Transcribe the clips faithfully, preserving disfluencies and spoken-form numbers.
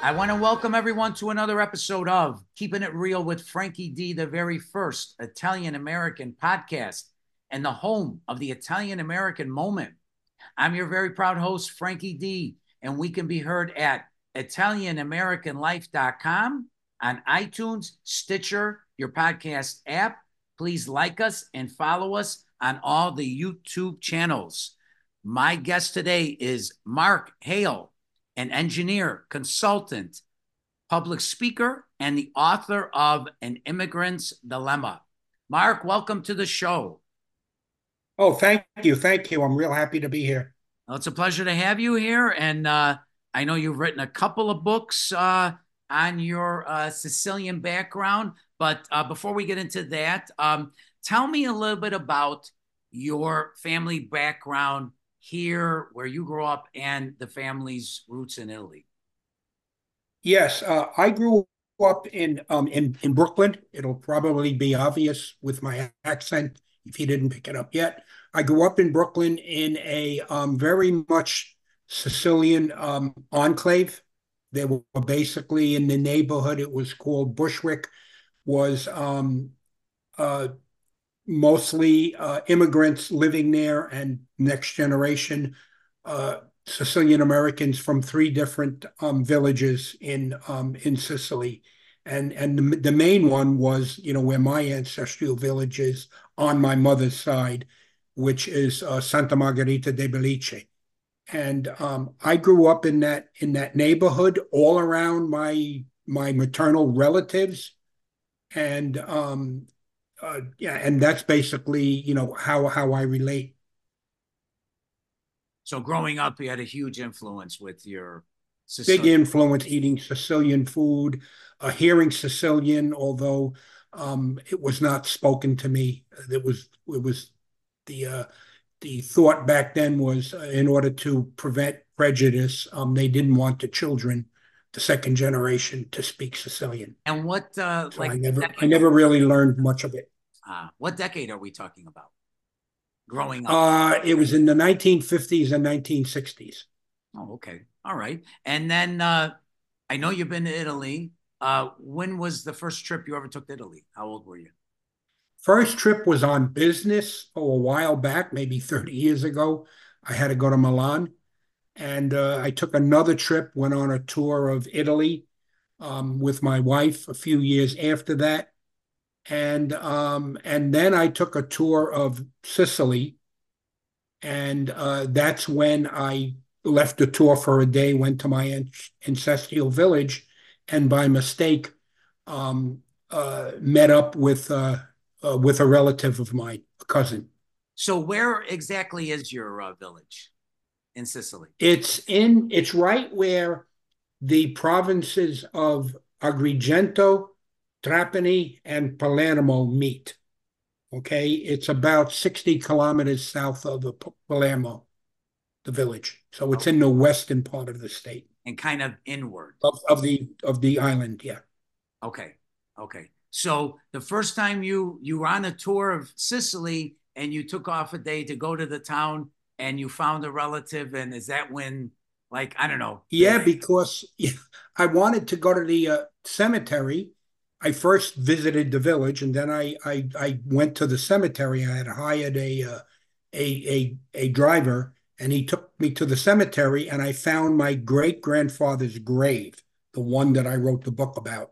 I want to welcome everyone to another episode of Keeping It Real with Frankie D, the very first Italian American podcast and the home of the Italian American moment. I'm your very proud host, Frankie D, and we can be heard at Italian American Life dot com, on iTunes, Stitcher, your podcast app. Please like us and follow us on all the YouTube channels. My guest today is Mark Hale, an engineer, consultant, public speaker, and the author of An Immigrant's Dilemma. Mark, welcome to the show. Oh, thank you. Thank you. I'm real happy to be here. Well, it's a pleasure to have you here. And uh, I know you've written a couple of books uh, on your uh, Sicilian background. But uh, before we get into that, um, tell me a little bit about your family background here, where you grew up, and the family's roots in Italy. Yes, uh, I grew up in um in in Brooklyn. It'll probably be obvious with my accent if you didn't pick it up yet. I grew up in Brooklyn in a um very much Sicilian um enclave. They were basically in the neighborhood. It was called Bushwick, was um uh mostly uh, immigrants living there and next generation uh, Sicilian Americans from three different um, villages in um, in Sicily, and and the, the main one was, you know, where my ancestral village is on my mother's side, which is uh, Santa Margherita de Belice. And um, I grew up in that in that neighborhood, all around my my maternal relatives, and um, uh, yeah, and that's basically, you know, how how I relate. So growing up, you had a huge influence with your Big Sicilian. influence eating Sicilian food, uh, hearing Sicilian, although um, it was not spoken to me. It was it was the uh, the thought back then was, uh, in order to prevent prejudice, um, they didn't want the children, the second generation, to speak Sicilian. And what uh So like I never I decade are, never really learned much of it. uh, what decade are we talking about? Growing up. Uh, it was in the nineteen fifties and nineteen sixties. Oh, okay. All right. And then uh I know you've been to Italy. Uh when was the first trip you ever took to Italy? How old were you? First trip was on business, oh, a while back, maybe thirty years ago. I had to go to Milan, and uh, I took another trip, went on a tour of Italy um, with my wife a few years after that. And um, and then I took a tour of Sicily, and uh, that's when I left the tour for a day, went to my an- ancestral village, and by mistake um, uh, met up with uh, uh, with a relative of mine, a cousin. So where exactly is your uh, village in Sicily? It's in it's right where the provinces of Agrigento, Trapani, and Palermo meet. Okay, it's about sixty kilometers south of the Palermo, the village. So Oh, it's in the western part of the state and kind of inward. of, of the of the island. Yeah. Okay. Okay. So the first time you you were on a tour of Sicily and you took off a day to go to the town and you found a relative, and is that when, like, I don't know, the Yeah, because I wanted to go to the uh, cemetery. I first visited the village, and then I I, I went to the cemetery. I had hired a, uh, a a a driver, and he took me to the cemetery, and I found my great grandfather's grave, the one that I wrote the book about.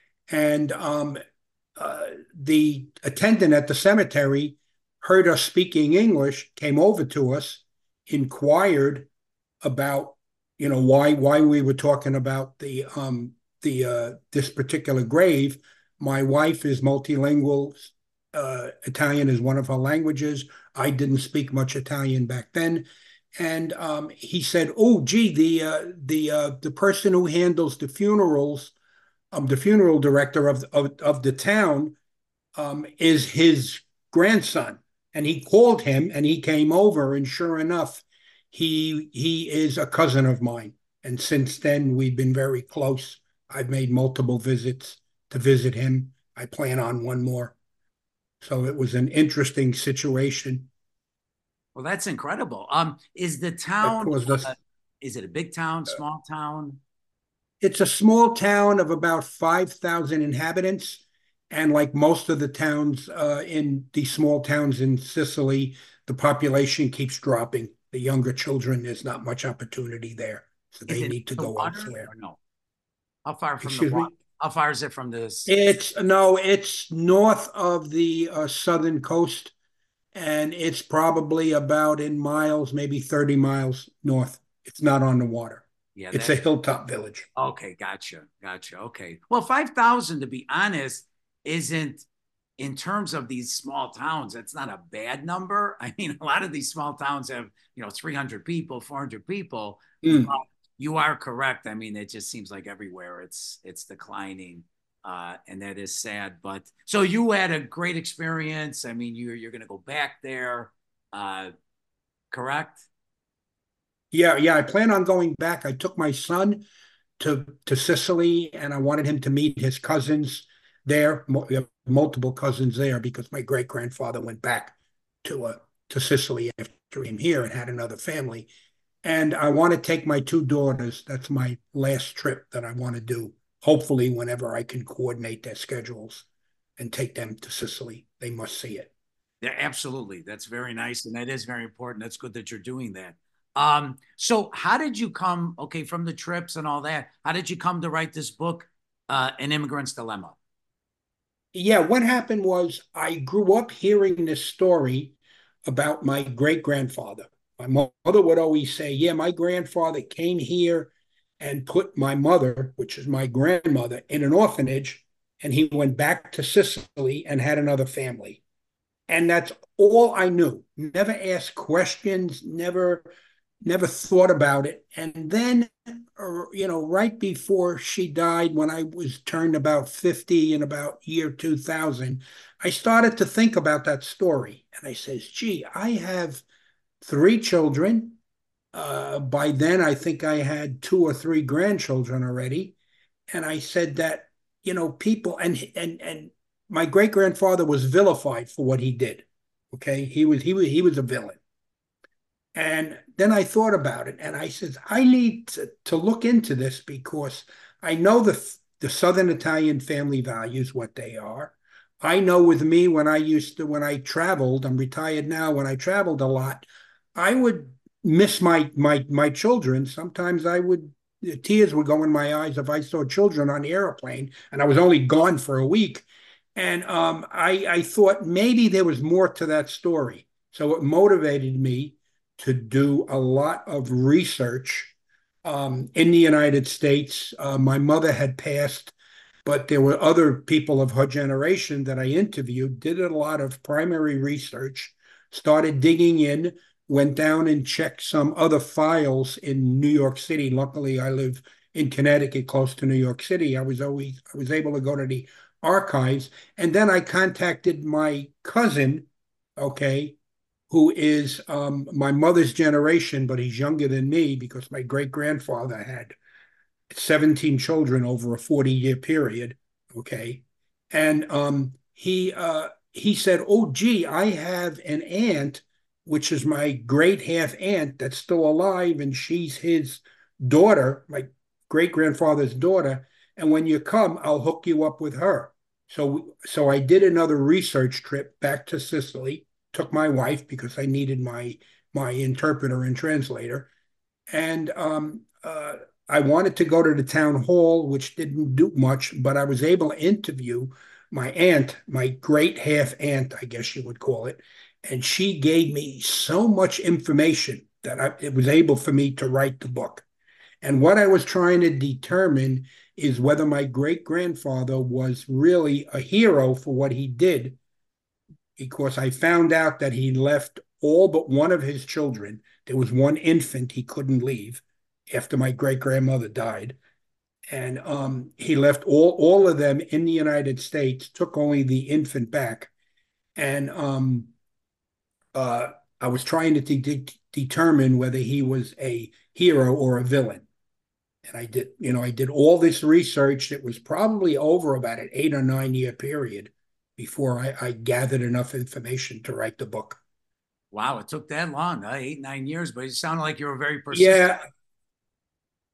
And um, uh, the attendant at the cemetery heard us speaking English, came over to us, inquired about, you know, why why we were talking about the um the uh this particular grave. My wife is multilingual. Uh, Italian is one of her languages. I didn't speak much Italian back then, and um, he said, "Oh, gee, the uh, the uh, the person who handles the funerals, um, the funeral director of of, of the town, um, is his grandson." And he called him, and he came over, and sure enough, he he is a cousin of mine. And since then, we've been very close. I've made multiple visits to visit him. I plan on one more. So it was an interesting situation well, that's incredible. Um, is the that town caused uh, us. is it a big town, small town? it's a small town of about five thousand inhabitants. And like most of the towns uh, in these small towns in Sicily, the population keeps dropping. The younger children, there's not much opportunity there. So Is they it need to the go water elsewhere. or no? How far from the Excuse water? me? How far is it from this? It's no, it's north of the uh, southern coast, and it's probably about in miles, maybe thirty miles north. It's not on the water. Yeah, It's that a hilltop village. okay, gotcha, gotcha. Okay. Well, five thousand, to be honest, isn't in terms of these small towns, that's not a bad number. I mean, a lot of these small towns have, you know, three hundred people, four hundred people, but Mm. you are correct. I mean, it just seems like everywhere it's it's declining. Uh, and that is sad. But so you had a great experience. I mean, you're you're gonna go back there, uh, correct? Yeah, yeah. I plan on going back. I took my son to to Sicily, and I wanted him to meet his cousins there. We have multiple cousins there because my great grandfather went back to uh, to Sicily after him here and had another family. And I want to take my two daughters. That's my last trip that I want to do. Hopefully, whenever I can coordinate their schedules and take them to Sicily, they must see it. Yeah, absolutely. That's very nice, and that is very important. That's good that you're doing that. Um, so how did you come, okay, from the trips and all that, how did you come to write this book, uh, An Immigrant's Dilemma? Yeah, what happened was I grew up hearing this story about my great grandfather. My mother would always say, yeah, my grandfather came here and put my mother, which is my grandmother, in an orphanage, and he went back to Sicily and had another family. And that's all I knew. Never asked questions, never never thought about it. And then, uh, you know, right before she died, when I was turned about fifty in about year two thousand, I started to think about that story. And I says, gee, I have three children. Uh, by then, I think I had two or three grandchildren already. And I said that, you know, people and and and my great grandfather was vilified for what he did. Okay, he was he was he was a villain. And then I thought about it, and I said, I need to, to look into this because I know the the Southern Italian family values what they are. I know with me when I used to when I traveled, I'm retired now. When I traveled a lot, I would miss my my my children. Sometimes I would tears would go in my eyes if I saw children on the airplane, and I was only gone for a week. And um, I I thought maybe there was more to that story, so it motivated me to do a lot of research um, in the United States. Uh, my mother had passed, but there were other people of her generation that I interviewed, did a lot of primary research, started digging in, went down and checked some other files in New York City. Luckily, I live in Connecticut, close to New York City. I was always I was able to go to the archives, and then I contacted my cousin, okay, who is um, my mother's generation, but he's younger than me because my great grandfather had seventeen children over a forty year period. Okay. And um, he, uh, he said, oh, gee, I have an aunt, which is my great half aunt that's still alive, and she's his daughter, my great grandfather's daughter. And when you come, I'll hook you up with her. So, so I did another research trip back to Sicily, took my wife because I needed my my interpreter and translator, and um, uh, I wanted to go to the town hall, which didn't do much, but I was able to interview my aunt, my great half aunt, I guess you would call it, and she gave me so much information that I, it was able for me to write the book. And what I was trying to determine is whether my great grandfather was really a hero for what he did, because I found out that he left all but one of his children. There was one infant he couldn't leave after my great grandmother died. And um, he left all, all of them in the United States, took only the infant back. And um, uh, I was trying to de- determine whether he was a hero or a villain. And I did, you know, I did all this research. It was probably over about an eight or nine year period before I, I gathered enough information to write the book. Wow, it took that long, huh? Eight, nine years, but it sounded like you were very persistent. Yeah,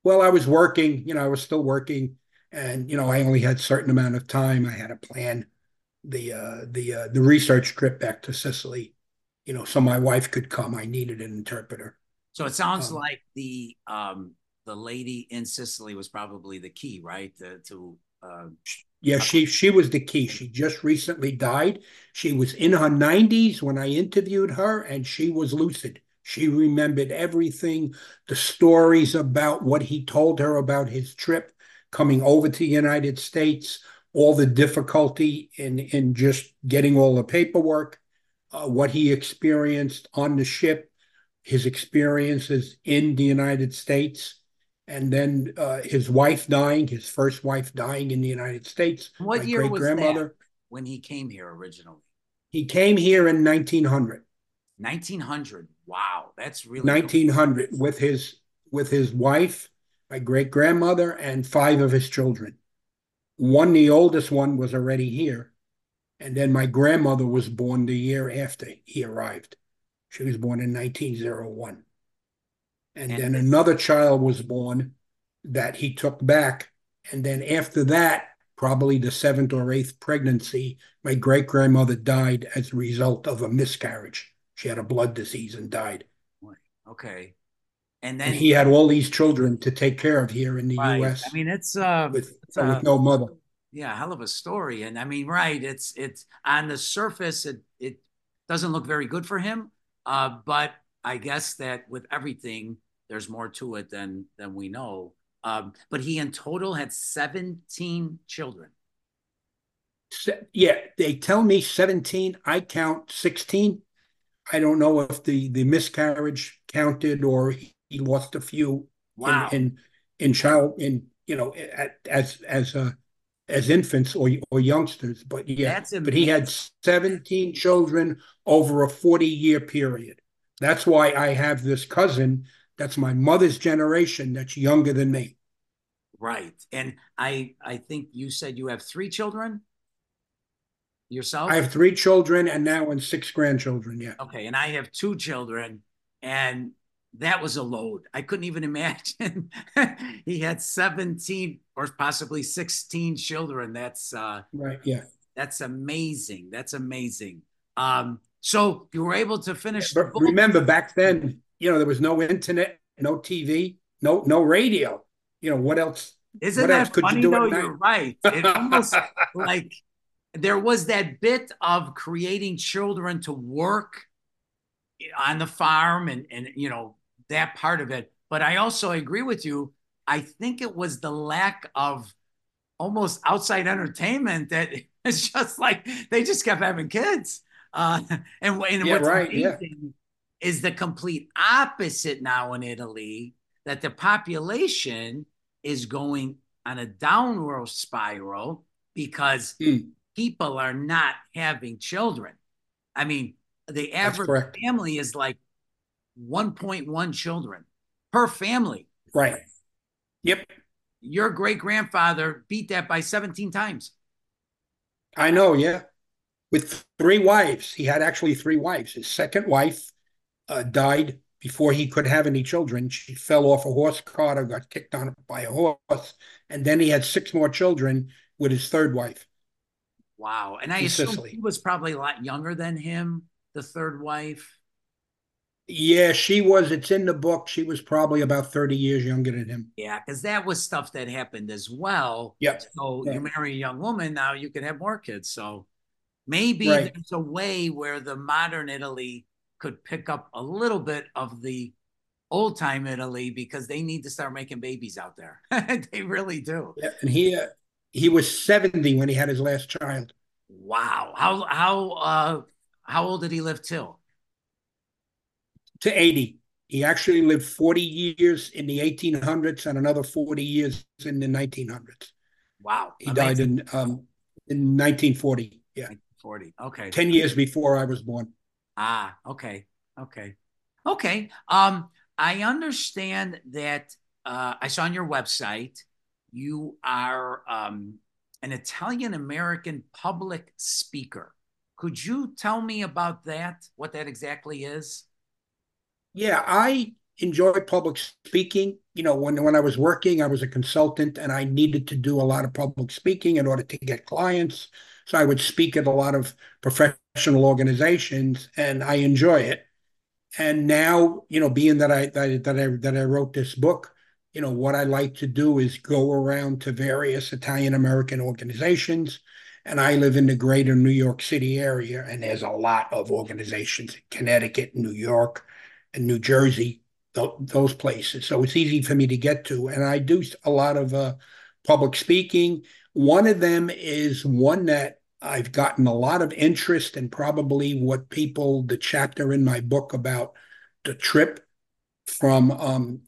Well, I was working, you know, I was still working, and you know, I only had a certain amount of time. I had to plan the uh, the uh, the research trip back to Sicily, you know, so my wife could come. I needed an interpreter. So it sounds Um, like the um the lady in Sicily was probably the key, right? To, to uh, yeah, she she was the key. She just recently died. She was in her nineties when I interviewed her, and she was lucid. She remembered everything, the stories about what he told her about his trip coming over to the United States, all the difficulty in in just getting all the paperwork, uh, what he experienced on the ship, his experiences in the United States, and then uh, his wife dying, his first wife dying in the United States, what my year great was that grandmother. when he came here originally? He came here in nineteen hundred. nineteen hundred. Wow, that's really cool. nineteen hundred with his with his wife, my great grandmother, and five of his children. One, the oldest one, was already here, and then my grandmother was born the year after he arrived. She was born in nineteen oh one. And And then it's another child was born that he took back. And then after that, probably the seventh or eighth pregnancy, my great grandmother died as a result of a miscarriage. She had a blood disease and died. okay. And And then he had all these children to take care of here in the right. I U S mean, it's uh with it's with a no mother. yeah, hell of a story. And I mean, right, it's it's on the surface, it it doesn't look very good for him. Uh, but I guess that with everything, there's more to it than than we know. Um, but he in total had seventeen children. Yeah, they tell me seventeen. I count sixteen. I don't know if the the miscarriage counted or he lost a few in Wow, in in child in you know at, as as uh, as infants or or youngsters. But yeah, that's but he had amazing. seventeen children over a forty year period. That's why I have this cousin that's my mother's generation that's younger than me. Right. And I I think you said you have three children I yourself. have three children and now and six grandchildren. Yeah, Okay, and I have two children, and that was a load. I couldn't even imagine he had seventeen or possibly sixteen children. That's uh right. Yeah. that's amazing. That's amazing. Um, so you were able to finish the But book. remember back then, you know, there was no internet, no T V, no no radio. You know, what else Isn't what else that could you funny do though? at night? You're right. It almost like there was that bit of creating children to work on the farm and and you know that part of it. But I also agree with you. I think it was the lack of almost outside entertainment that it's just like they just kept having kids. Uh, and, and Yeah, what's right. Yeah. amazing is the complete opposite now in Italy, that the population is going on a downward spiral because Hmm, people are not having children. I mean, the that's average correct. family is like one point one children per family. Right. Yep. Your great grandfather beat that by seventeen times. I know. Yeah. With three wives. He had actually three wives. His second wife uh, died before he could have any children. She fell off a horse cart or got kicked on by a horse. And then he had six more children with his third wife Wow. And I in assume she Sicily. was probably a lot younger than him, the third wife. Yeah, she was. It's in the book. She was probably about thirty years younger than him. Yeah, because that was stuff that happened as well. Yep. So you Right. marry a young woman, now you can have more kids. So maybe Right. there's a way where the modern Italy could pick up a little bit of the old time Italy because they need to start making babies out there. They really do. Yeah. And he uh, he was seventy when he had his last child. Wow. How how uh how old did he live till? To eighty. He actually lived forty years in the eighteen hundreds and another forty years in the nineteen hundreds. Wow. He died Amazing. in um, in nineteen forty. Yeah, nineteen forty. Okay. ten years before I was born. Ah, okay. Okay. Okay. Um, I understand that uh, I saw on your website you are um, an Italian American public speaker. Could you tell me about that? What that exactly is? Yeah, I enjoy public speaking. You know, when when I was working, I was a consultant and I needed to do a lot of public speaking in order to get clients. So I would speak at a lot of professional organizations and I enjoy it. And now, you know, being that I that, that I that I wrote this book, you know, what I like to do is go around to various Italian American organizations. And I live in the greater New York City area, and there's a lot of organizations in Connecticut, New York, and New Jersey, th those places. So it's easy for me to get to. And I do a lot of uh, public speaking. One of them is one that I've gotten a lot of interest in, probably what people, the chapter in my book about the trip from um,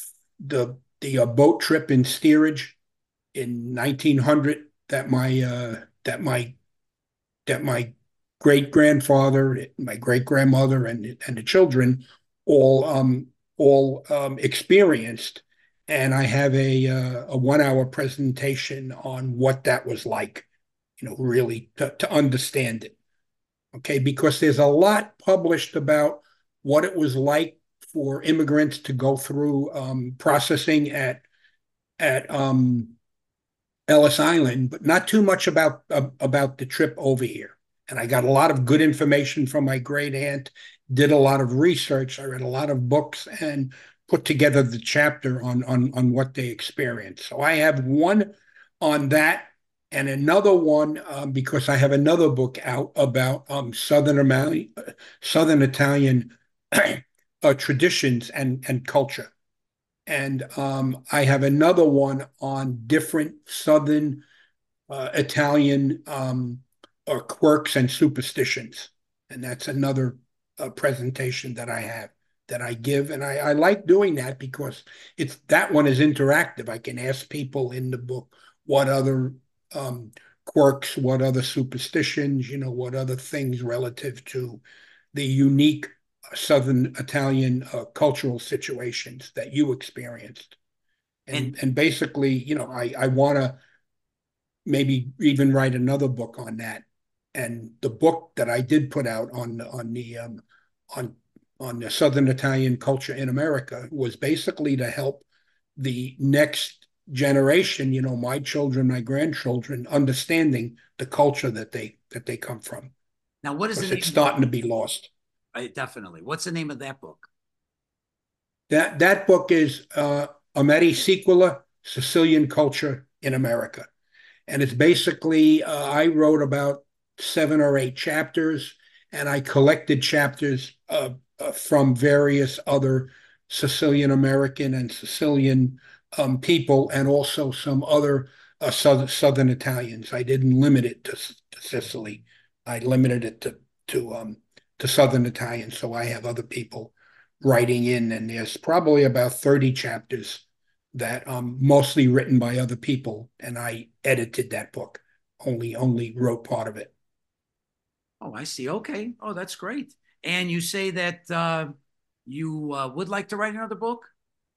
the the uh, boat trip in steerage in nineteen hundred that my uh, that my that my great grandfather, my great grandmother, and and the children all um, all um, experienced. And I have a uh, a one hour presentation on what that was like, you know, really to, to understand it. Okay, because there's a lot published about what it was like for immigrants to go through um, processing at at um, Ellis Island, but not too much about uh, about the trip over here. And I got a lot of good information from my great aunt. Did a lot of research. I read a lot of books and put together the chapter on on on what they experienced. So I have one on that and another one um, because I have another book out about um, Southern Italian, Southern Italian uh, traditions and and culture. And um, I have another one on different Southern uh, Italian um, uh, quirks and superstitions. And that's another uh, presentation that I have that I give. And I, I like doing that because it's that one is interactive. I can ask people in the book what other um, quirks, what other superstitions, you know, what other things relative to the unique Southern Italian uh, cultural situations that you experienced. And And and basically, you know, I, I want to maybe even write another book on that. And the book that I did put out on on the um, on on the Southern Italian culture in America was basically to help the next generation, you know, my children, my grandchildren, understanding the culture that they that they come from, now, what is the because name it's of that starting to book? be lost. Uh, definitely. What's the name of that book? That that book is uh, Ameri Sequela, Sicilian Culture in America. And it's basically, uh, I wrote about seven or eight chapters, and I collected chapters uh, uh, from various other Sicilian American and Sicilian um, people, and also some other uh, Southern, Southern Italians. I didn't limit it to, to Sicily. I limited it to to um, to Southern Italian. So I have other people writing in, and there's probably about thirty chapters that um mostly written by other people, and I edited that book. Only only wrote part of it. Oh, I see. Okay. Oh, that's great. And you say that uh, you uh, would like to write another book?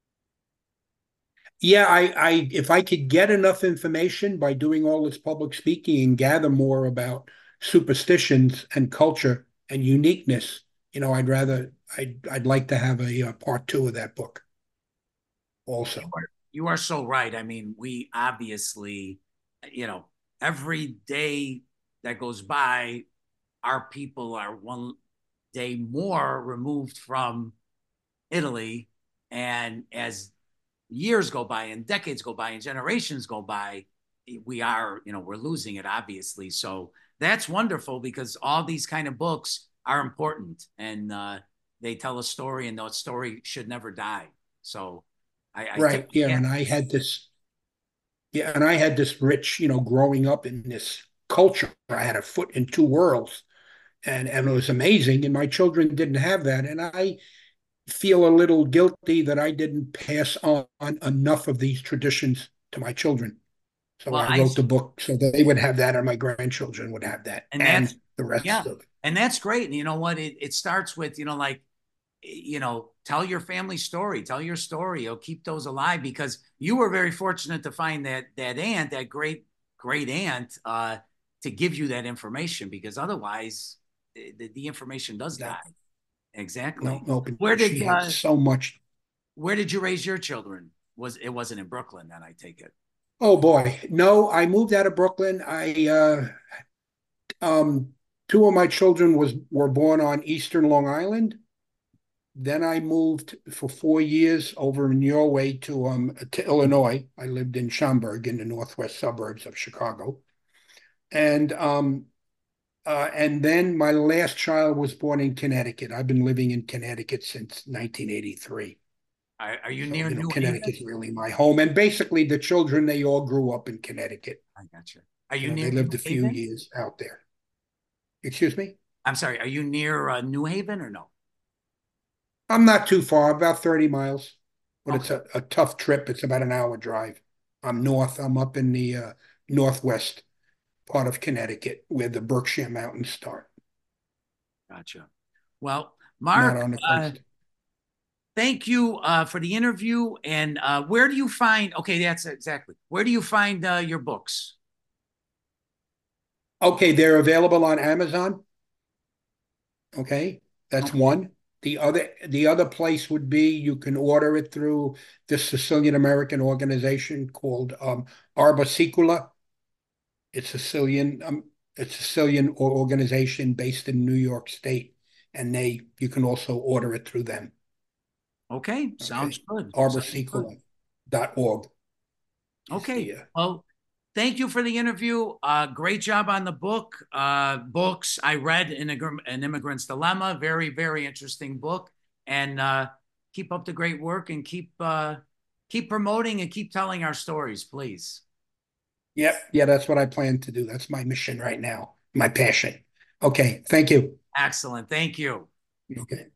Yeah, I, I if I could get enough information by doing all this public speaking and gather more about superstitions and culture and uniqueness, you know, I'd rather I'd I'd like to have a, a part two of that book You also. are, you are so right. I mean, we obviously, you know, every day that goes by, our people are one day more removed from Italy. And as years go by and decades go by and generations go by, we are, you know, we're losing it, obviously. So that's wonderful because all these kind of books are important and uh, they tell a story and that story should never die. So I, I tip Right. my Yeah. hat. And I had this yeah, and I had this rich, you know, growing up in this culture. I had a foot in two worlds, and and it was amazing. And my children didn't have that, and I feel a little guilty that I didn't pass on enough of these traditions to my children. So Well, I I wrote the book so that they would have that, and my grandchildren would have that, and that's and the rest yeah, of it. and that's great. And you know what? It it starts with you know like you know tell your family story, tell your story. You'll keep those alive because you were very fortunate to find that that aunt, that great great aunt, uh, to give you that information because otherwise the, the information does die. Exactly. No, Exactly. no, Where did she had uh, so much. Where did you raise your children? Was it wasn't in Brooklyn then, I take it. Oh boy. No, I moved out of Brooklyn. I uh um two of my children was were born on Eastern Long Island. Then I moved for four years over in your way to um to Illinois. I lived in Schaumburg in the northwest suburbs of Chicago. And um uh, and then my last child was born in Connecticut. I've been living in Connecticut since nineteen eighty-three. Are, are you So, near you know, New Haven? Connecticut's really my home. And basically the children, they all grew up in Connecticut. I got you. Are You you know, they near lived New a few Haven? years out there. Excuse me? I'm sorry. Are you near uh, New Haven or no? I'm not too far, about thirty miles, but it's Okay, a, a tough trip. It's about an hour drive. I'm north. I'm up in the uh, northwest part of Connecticut where the Berkshire Mountains start, gotcha. Well, not Mark, on the uh, coast. thank you uh, for the interview. And uh, where do you find? Okay, that's exactly. Where do you find uh, your books? Okay, they're available on Amazon. Okay, that's Okay, one. The other the other place would be you can order it through the Sicilian American organization called um, Arba Sicula. It's Sicilian um, it's a Sicilian organization based in New York State, and they you can also order it through them. okay, sounds Okay, good. Sounds good. arbor sicula dot org is Okay. the uh, Well, thank you for the interview. Uh, great job on the book. Uh, books I read in An Immigrant's Dilemma. Very, very interesting book. And uh, keep up the great work and keep uh, keep promoting and keep telling our stories, please. yeah, yeah, that's what I plan to do. That's my mission right now, my passion. Okay, thank you. Excellent. Thank you. Okay.